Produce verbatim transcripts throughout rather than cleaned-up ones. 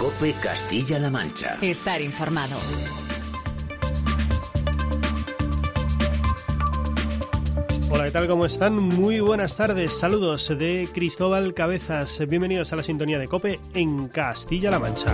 COPE Castilla-La Mancha. Estar informado. Hola, ¿qué tal? ¿Cómo están? Muy buenas tardes. Saludos de Cristóbal Cabezas. Bienvenidos a la sintonía de COPE en Castilla-La Mancha.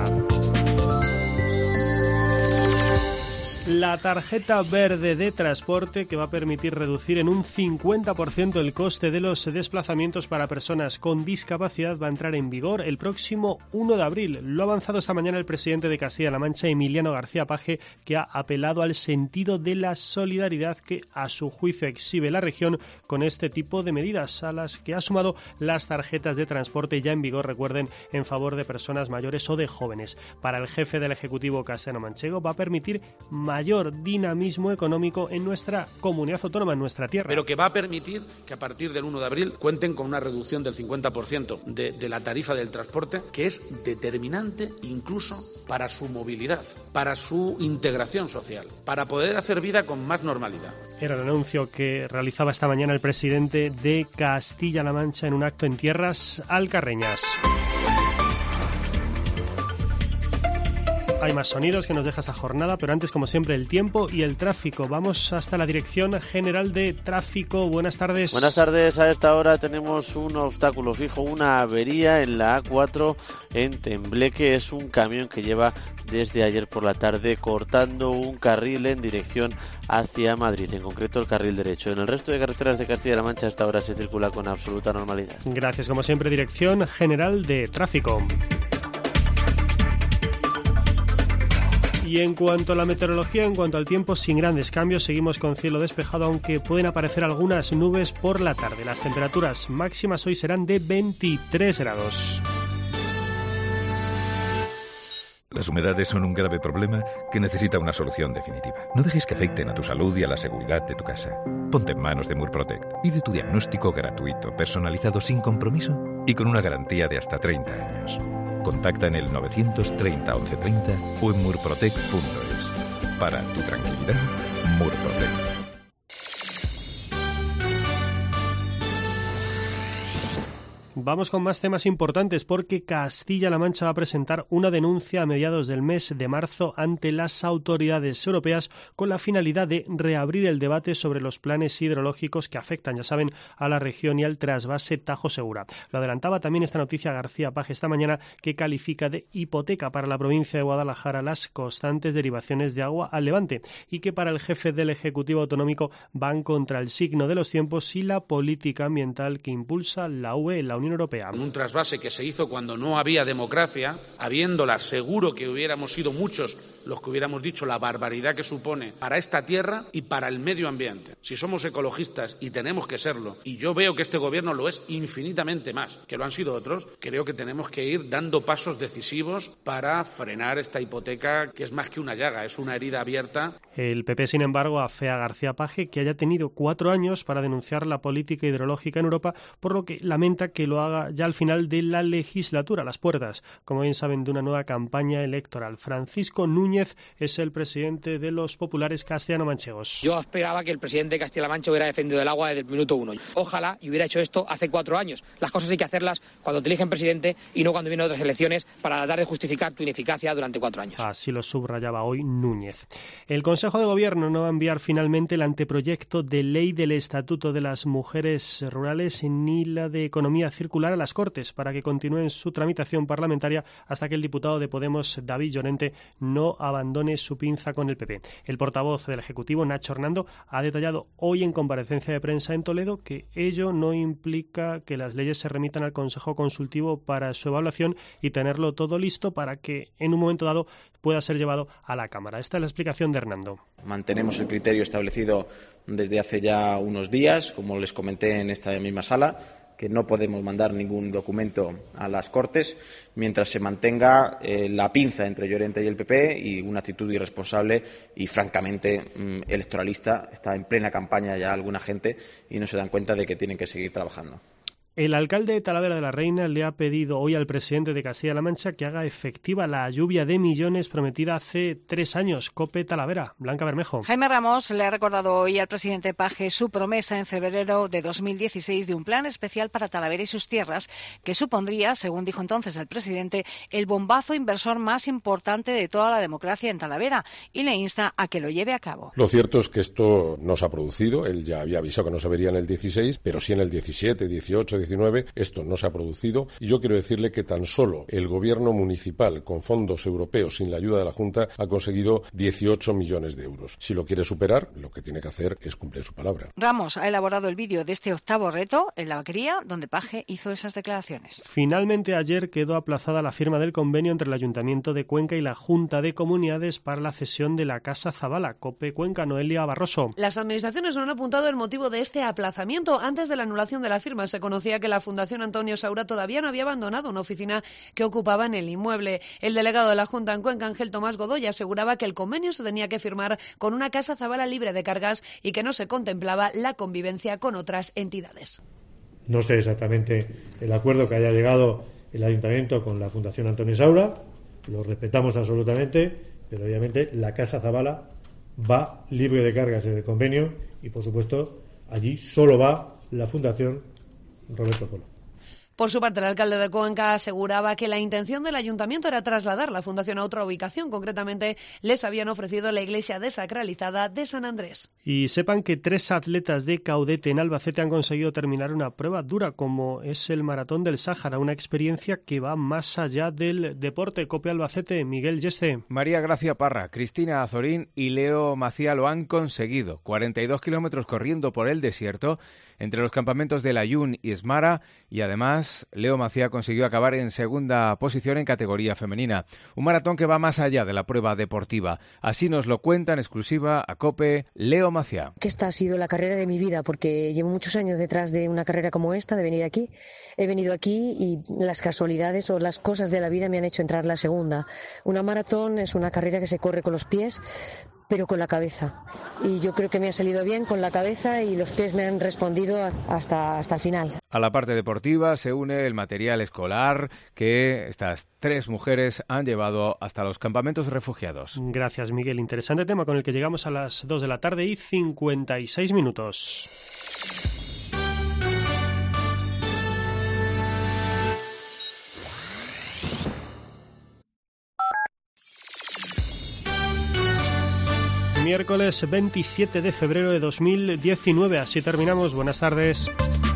La tarjeta verde de transporte, que va a permitir reducir en un cincuenta por ciento el coste de los desplazamientos para personas con discapacidad, va a entrar en vigor el próximo uno de abril. Lo ha avanzado esta mañana el presidente de Castilla-La Mancha, Emiliano García Paje, que ha apelado al sentido de la solidaridad que, a su juicio, exhibe la región con este tipo de medidas, a las que ha sumado las tarjetas de transporte ya en vigor, recuerden, en favor de personas mayores o de jóvenes. Para el jefe del Ejecutivo castellano-manchego, va a permitir más mayor dinamismo económico en nuestra comunidad autónoma, en nuestra tierra. Pero que va a permitir que a partir del uno de abril cuenten con una reducción del cincuenta por ciento de, de la tarifa del transporte, que es determinante incluso para su movilidad, para su integración social, para poder hacer vida con más normalidad. Era el anuncio que realizaba esta mañana el presidente de Castilla-La Mancha en un acto en tierras alcarreñas. Hay más sonidos que nos deja esta jornada, pero antes, como siempre, el tiempo y el tráfico. Vamos hasta la Dirección General de Tráfico. Buenas tardes. Buenas tardes. A esta hora tenemos un obstáculo fijo, una avería en la A cuatro en Tembleque. Es un camión que lleva desde ayer por la tarde cortando un carril en dirección hacia Madrid, en concreto el carril derecho. En el resto de carreteras de Castilla-La Mancha a esta hora se circula con absoluta normalidad. Gracias, como siempre, Dirección General de Tráfico. Y en cuanto a la meteorología, en cuanto al tiempo, sin grandes cambios, seguimos con cielo despejado, aunque pueden aparecer algunas nubes por la tarde. Las temperaturas máximas hoy serán de veintitrés grados. Las humedades son un grave problema que necesita una solución definitiva. No dejes que afecten a tu salud y a la seguridad de tu casa. Ponte en manos de Murprotect. Pide tu diagnóstico gratuito, personalizado, sin compromiso y con una garantía de hasta treinta años. Contacta en el novecientos treinta once treinta o en murprotect punto es. Para tu tranquilidad, Murprotect. Vamos con más temas importantes, porque Castilla-La Mancha va a presentar una denuncia a mediados del mes de marzo ante las autoridades europeas con la finalidad de reabrir el debate sobre los planes hidrológicos que afectan, ya saben, a la región y al trasvase Tajo Segura. Lo adelantaba también esta noticia García Paje esta mañana, que califica de hipoteca para la provincia de Guadalajara las constantes derivaciones de agua al Levante, y que para el jefe del Ejecutivo Autonómico van contra el signo de los tiempos y la política ambiental que impulsa la U E, la Unión Europea. Un trasvase que se hizo cuando no había democracia, habiéndola, seguro que hubiéramos sido muchos los que hubiéramos dicho la barbaridad que supone para esta tierra y para el medio ambiente. Si somos ecologistas, y tenemos que serlo, y yo veo que este gobierno lo es infinitamente más que lo han sido otros, creo que tenemos que ir dando pasos decisivos para frenar esta hipoteca, que es más que una llaga, es una herida abierta. El P P, sin embargo, afea a García Paje que haya tenido cuatro años para denunciar la política hidrológica en Europa, por lo que lamenta que lo haga ya al final de la legislatura, a las puertas, como bien saben, de una nueva campaña electoral. Francisco Núñez es el presidente de los populares castellano-manchegos. Yo esperaba que el presidente de Castilla-La Mancha hubiera defendido el agua desde el minuto uno. Ojalá y hubiera hecho esto hace cuatro años. Las cosas hay que hacerlas cuando te eligen presidente y no cuando vienen otras elecciones para tratar de justificar tu ineficacia durante cuatro años. Así lo subrayaba hoy Núñez. El Consejo de Gobierno no va a enviar finalmente el anteproyecto de ley del Estatuto de las Mujeres Rurales ni la de Economía Circular a las Cortes, para que continúen su tramitación parlamentaria hasta que el diputado de Podemos, David Llorente, no abandone su pinza con el P P. El portavoz del Ejecutivo, Nacho Hernando, ha detallado hoy en comparecencia de prensa en Toledo que ello no implica que las leyes se remitan al Consejo Consultivo para su evaluación y tenerlo todo listo para que en un momento dado pueda ser llevado a la Cámara. Esta es la explicación de Hernando. Mantenemos el criterio establecido desde hace ya unos días, como les comenté en esta misma sala, que no podemos mandar ningún documento a las Cortes mientras se mantenga eh, la pinza entre Llorente y el P P y una actitud irresponsable y francamente mm, electoralista. Está en plena campaña ya alguna gente y no se dan cuenta de que tienen que seguir trabajando. El alcalde de Talavera de la Reina le ha pedido hoy al presidente de Castilla-La Mancha que haga efectiva la lluvia de millones prometida hace tres años. COPE Talavera. Blanca Bermejo. Jaime Ramos le ha recordado hoy al presidente Paje su promesa en febrero de dos mil dieciséis de un plan especial para Talavera y sus tierras que supondría, según dijo entonces el presidente, el bombazo inversor más importante de toda la democracia en Talavera, y le insta a que lo lleve a cabo. Lo cierto es que esto no se ha producido. Él ya había avisado que no se vería en el dieciséis, pero sí en el diecisiete, dieciocho, diecinueve. Esto no se ha producido, y yo quiero decirle que tan solo el gobierno municipal con fondos europeos sin la ayuda de la Junta ha conseguido dieciocho millones de euros. Si lo quiere superar, lo que tiene que hacer es cumplir su palabra. Ramos ha elaborado el vídeo de este octavo reto en la vaquería donde Paje hizo esas declaraciones. Finalmente ayer quedó aplazada la firma del convenio entre el Ayuntamiento de Cuenca y la Junta de Comunidades para la cesión de la Casa Zabala. COPE Cuenca, Noelia Barroso. Las administraciones no han apuntado el motivo de este aplazamiento. Antes de la anulación de la firma se conocía que la Fundación Antonio Saura todavía no había abandonado una oficina que ocupaba en el inmueble. El delegado de la Junta en Cuenca, Ángel Tomás Godoy, aseguraba que el convenio se tenía que firmar con una Casa Zabala libre de cargas y que no se contemplaba la convivencia con otras entidades. No sé exactamente el acuerdo que haya llegado el Ayuntamiento con la Fundación Antonio Saura, lo respetamos absolutamente, pero obviamente la Casa Zabala va libre de cargas en el convenio y, por supuesto, allí solo va la Fundación Roberto Polo. Por su parte, el alcalde de Cuenca aseguraba que la intención del ayuntamiento era trasladar la fundación a otra ubicación. Concretamente, les habían ofrecido la iglesia desacralizada de San Andrés. Y sepan que tres atletas de caudete en Albacete han conseguido terminar una prueba dura, como es el Maratón del Sáhara, una experiencia que va más allá del deporte. COPE Albacete, Miguel Yeste. María Gracia Parra, Cristina Azorín y Leo Macía lo han conseguido. cuarenta y dos kilómetros corriendo por el desierto, entre los campamentos de Layún y Esmara, y además Leo Macía consiguió acabar en segunda posición en categoría femenina. Un maratón que va más allá de la prueba deportiva. Así nos lo cuenta en exclusiva a COPE Leo Macía. Que esta ha sido la carrera de mi vida, porque llevo muchos años detrás de una carrera como esta, de venir aquí. He venido aquí y las casualidades o las cosas de la vida me han hecho entrar la segunda. Una maratón es una carrera que se corre con los pies, pero con la cabeza. Y yo creo que me ha salido bien con la cabeza y los pies me han respondido hasta, hasta el final. A la parte deportiva se une el material escolar que estas tres mujeres han llevado hasta los campamentos refugiados. Gracias, Miguel. Interesante tema con el que llegamos a las dos de la tarde y cincuenta y seis minutos. Miércoles veintisiete de febrero de dos mil diecinueve. Así terminamos. Buenas tardes.